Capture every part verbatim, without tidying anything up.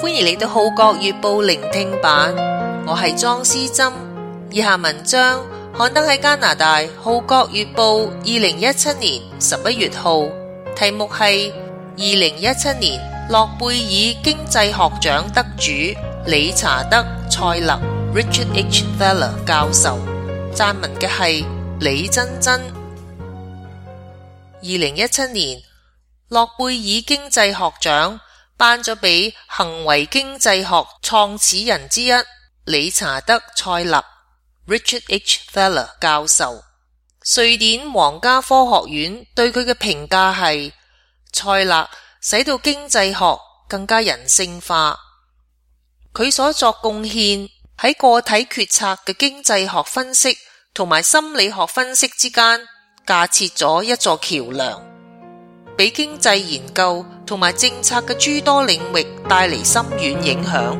歡迎嚟到《號角月報》聆聽版，我係莊思珍。以下文章刊登喺加拿大《號角月報》二零一七年十一月號，題目係二零一七年諾貝爾經濟學獎得主理查德·塞勒 Richard H. Thaler 教授。撰文嘅係李珍珍。二零一七年諾貝爾經濟學獎頒咗俾行為經濟學創始人之一理查德·塞勒 Richard H. Thaler 教授。瑞典皇家科學院對佢嘅評價係：塞勒使到經濟學更加人性化。佢所作貢獻喺個體決策嘅經濟學分析同埋心理學分析之間架設咗一座橋樑，俾經濟研究同埋政策嘅諸多領域帶嚟深遠影響。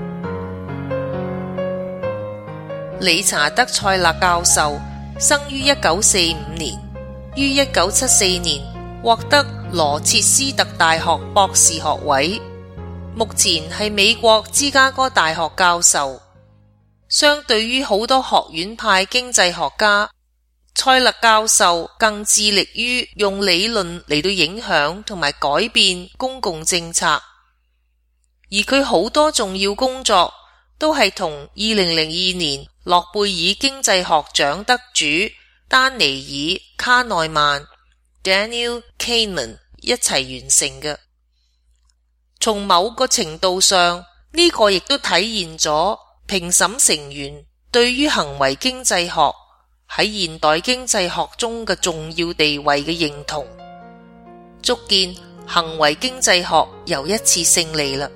理查德·塞勒教授生於一九四五年，於一九七四年獲得羅切斯特大學博士學位，目前係美國芝加哥大學教授。相對於好多學院派經濟學家，塞勒教授更致力於用理論嚟到影響同埋改變公共政策，而佢好多重要工作都係同二零零二年諾貝爾經濟學獎得主丹尼爾·卡內曼 Daniel Kahneman 一齊完成嘅。從某個程度上，呢個亦都體現咗評審成員對於行為經濟學喺現代經濟學中嘅重要地位嘅認同，足見行為經濟學又一次勝利啦。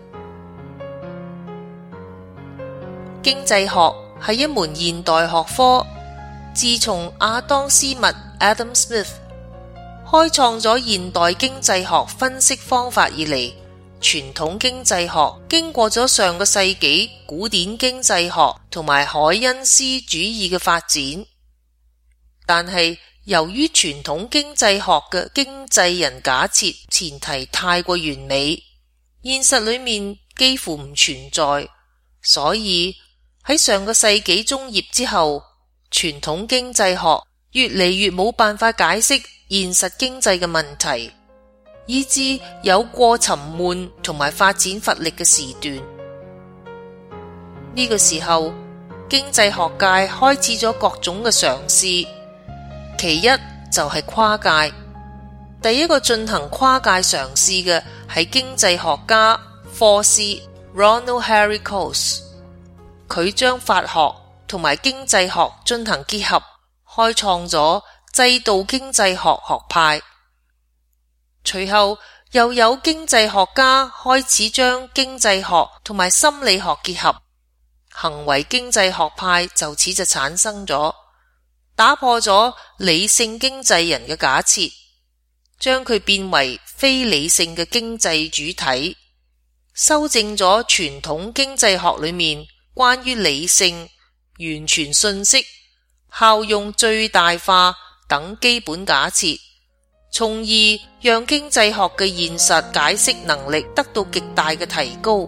經濟學係一門現代學科，自從亞當斯密 Adam Smith 開創咗現代經濟學分析方法以嚟，傳統經濟學經過咗上個世紀古典經濟學同埋凱恩斯主義嘅發展，但係由於傳統經濟學嘅經濟人假設前提太過完美，現實裏面幾乎唔存在，所以喺上個世紀中葉之後，傳統經濟學越嚟越冇辦法解釋現實經濟嘅問題，以致有過沉悶同埋發展乏力嘅時段。呢個時候，經濟學界開始咗各種嘅嘗試，其一就係跨界。第一個進行跨界嘗試嘅係經濟學家科斯 Ronald Harry Coase， 佢將法學同埋經濟學進行結合，開創咗制度經濟學學派。隨後又有經濟學家開始將經濟學同埋心理學結合，行為經濟學派就此就產生咗，打破咗理性經濟人嘅假設，將佢變為非理性嘅經濟主體，修正咗傳統經濟學裏面關於理性、完全信息、效用最大化等基本假設，從而讓經濟學嘅現實解釋能力得到極大嘅提高。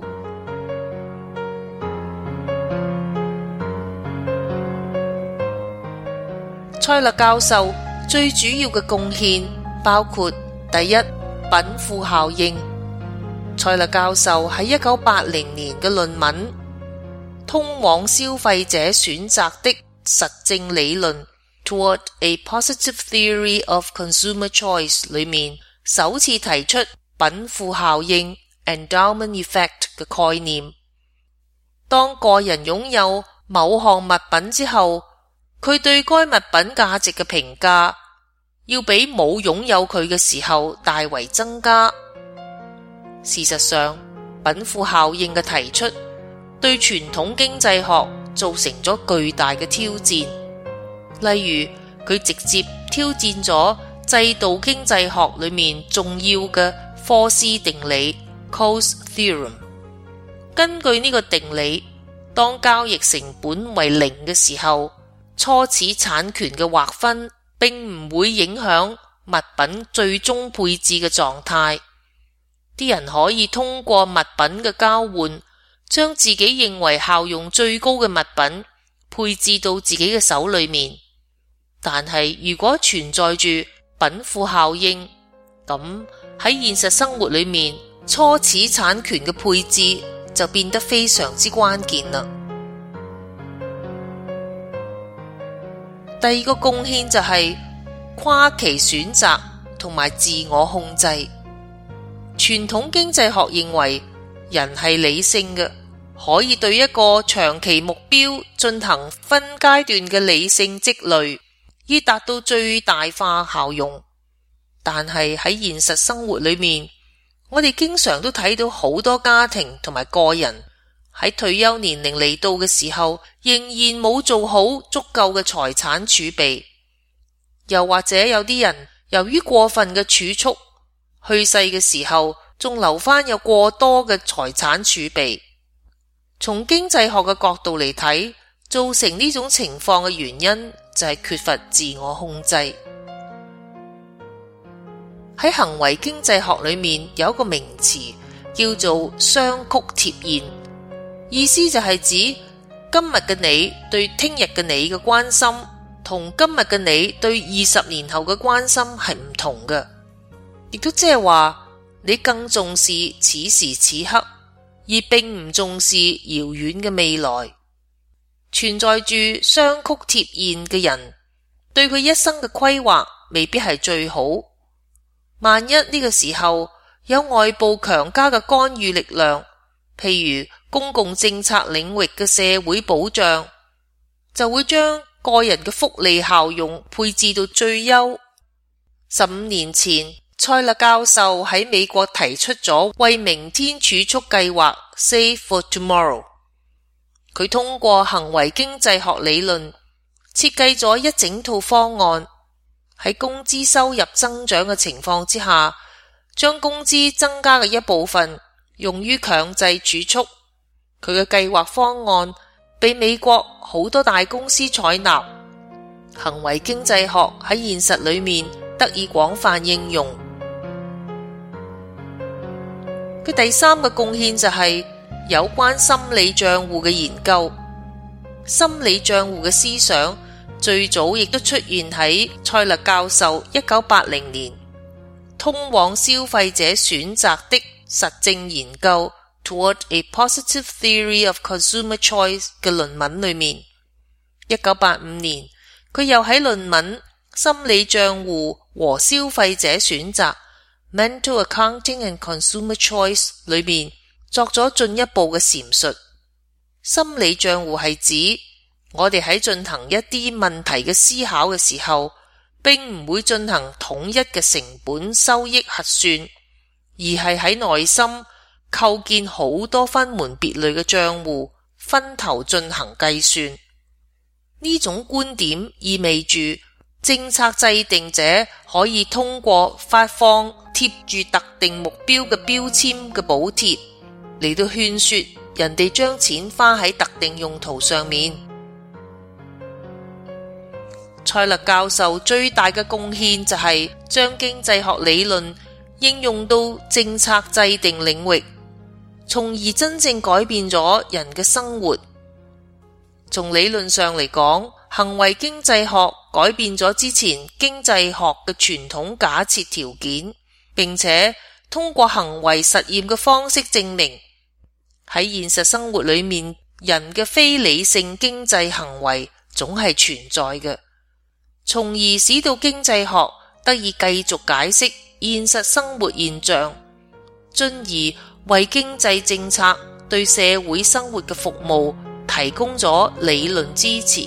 塞勒教授最主要嘅貢獻包括：第一，稟賦效應。塞勒教授喺一九八零年嘅論文《通往消費者選擇的實證理論》Toward a Positive Theory of Consumer Choice 裏面首次提出稟賦效應 Endowment Effect 嘅概念。當個人擁有某項物品之後，佢對該物品價值嘅評價要比冇擁有佢嘅時候大為增加。事實上，稟賦效應嘅提出對傳統經濟學造成咗巨大嘅挑戰。例如，佢直接挑戰咗制度經濟學裏面重要嘅科斯定理 Coase Theorem。根據呢個定理，當交易成本為零嘅時候，初始產權嘅劃分並唔會影響物品最終配置嘅狀態。啲人可以通過物品嘅交換將自己認為效用最高嘅物品配置到自己嘅手裏面。但係如果存在住稟賦效應，咁喺現實生活裏面，初始產權嘅配置就變得非常之關鍵啦。第二個貢獻就係跨期選擇同埋自我控制。傳統經濟學認為人係理性嘅，可以對一個長期目標進行分階段嘅理性積累，以達到最大化效用。但係喺現實生活裏面，我哋經常都睇到好多家庭同埋個人喺退休年齡嚟到嘅時候，仍然冇做好足夠嘅財產儲備，又或者有啲人由於過分嘅儲蓄，去世嘅時候仲留翻有過多嘅財產儲備。從經濟學嘅角度嚟睇，造成呢種情況嘅原因就係缺乏自我控制。喺行為經濟學裏面有一個名詞叫做雙曲貼現，意思就係指今日嘅你對聽日嘅你嘅關心，同今日嘅你對二十年後嘅關心係唔同嘅，亦都即係話你更重視此時此刻，而並唔重視遙遠嘅未來。存在住雙曲貼現嘅人，對佢一生嘅規劃未必係最好。萬一呢個時候有外部強加嘅干預力量，譬如公共政策領域嘅社會保障，就會將個人嘅福利效用配置到最優。十五年前，塞勒教授喺美國提出咗為明天儲蓄計劃 Save for Tomorrow。佢通過行為經濟學理論設計咗一整套方案，喺工資收入增長嘅情況之下，將工資增加嘅一部分用於強制儲蓄。佢嘅計劃方案被美國好多大公司採納，行為經濟學喺現實裏面得以廣泛應用。佢第三個貢獻就係有關心理賬戶嘅研究。心理賬戶嘅思想最早亦都出現喺塞勒教授一九八零年通往消費者選擇的實證研究 Toward a Positive Theory of Consumer Choice 嘅論文裏面。一九八五年，佢又喺論文心理賬戶和消費者選擇 Mental Accounting and Consumer Choice 裏面作咗進一步嘅闡述。心理賬戶係指我哋喺進行一啲問題嘅思考嘅時候，並唔會進行統一嘅成本收益核算，而係喺內心構建好多分門別類嘅賬戶，分頭進行計算。呢種觀點意味住政策制定者可以通過發放貼住特定目標嘅標籤嘅補貼嚟到勸說人哋將錢花喺特定用途上面。塞勒教授最大嘅貢獻就係將經濟學理論應用到政策制定領域，從而真正改變咗人嘅生活。從理論上嚟講，行為經濟學改變咗之前經濟學嘅傳統假設條件，並且通過行為實驗嘅方式證明喺現實生活裏面，人嘅非理性經濟行為總係存在嘅，從而使到經濟學得以繼續解釋現實生活現象，進而為經濟政策對社會生活嘅服務提供咗理論支持。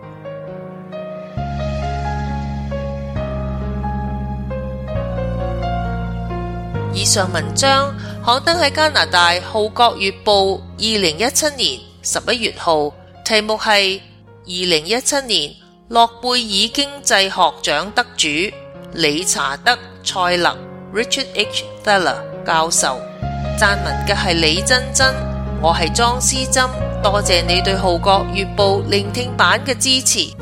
以上文章刊登喺加拿大《號角月報》二零一七年十一月號，題目係二零一七年諾貝爾經濟學獎得主理查德·塞勒 Richard H. Thaler 教授。撰文嘅係李珍珍，我係莊思珍，多謝你對《號角月報》聆聽版嘅支持。